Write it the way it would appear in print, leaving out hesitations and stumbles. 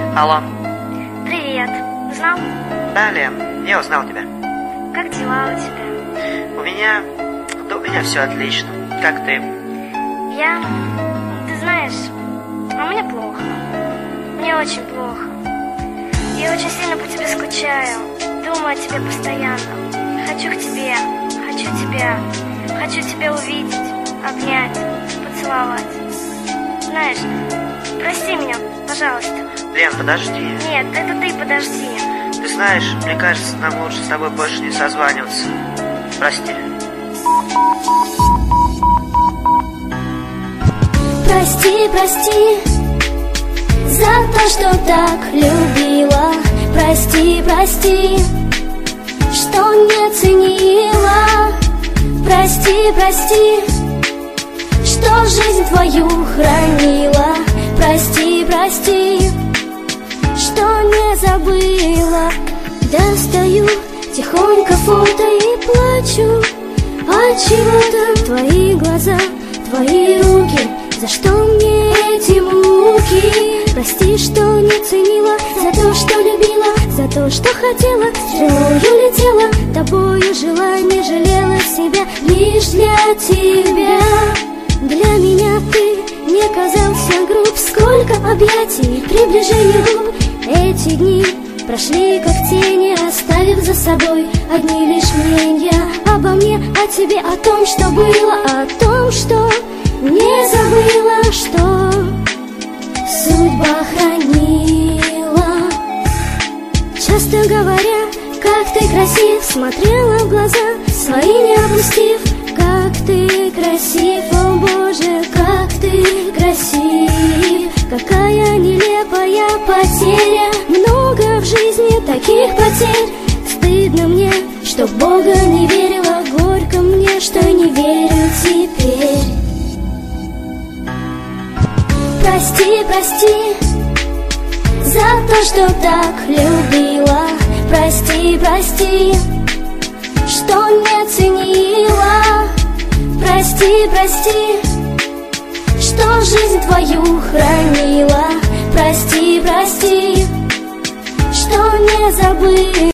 Алло. Привет. Узнал? Да, Лен, я узнал тебя. Как дела у тебя? У меня все отлично. Как ты? Ты знаешь, мне плохо. Мне очень плохо. Я очень сильно по тебе скучаю. Думаю о тебе постоянно. Хочу к тебе. Хочу тебя увидеть, обнять, поцеловать. Знаешь, прости меня, пожалуйста. Лен, подожди. Нет, это ты подожди. Ты знаешь, мне кажется, нам лучше с тобой больше не созваниваться. Прости. Прости за то, что так любила. Прости, что не ценила. Прости, что жизнь твою хранила. Прости, что не забыла. Достаю тихонько фото и плачу. Отчего там твои глаза, твои руки? За что мне эти муки? Прости, что не ценила, за то, что любила, за то, что хотела, стрелою летела, тобою жила, не жалела себя, лишь для тебя. Для меня ты не казался груб, сколько объятий, приближений губ. Эти дни прошли как тени, оставив за собой одни лишь мнения обо мне, о тебе, о том, что было, о том, что не забыла, что судьба хранила. Часто говоря, как ты красив, смотрела в глаза свои не опустив. Как ты красив, о Боже, как ты красив. Какая нелепая потеря, много в жизни таких потерь. Стыдно мне, что в Бога не верила, горько мне, что не верю теперь. Прости за то, что так любила. Прости, что не ценила. Прости, что жизнь твою хранила. Прости, что не забыла.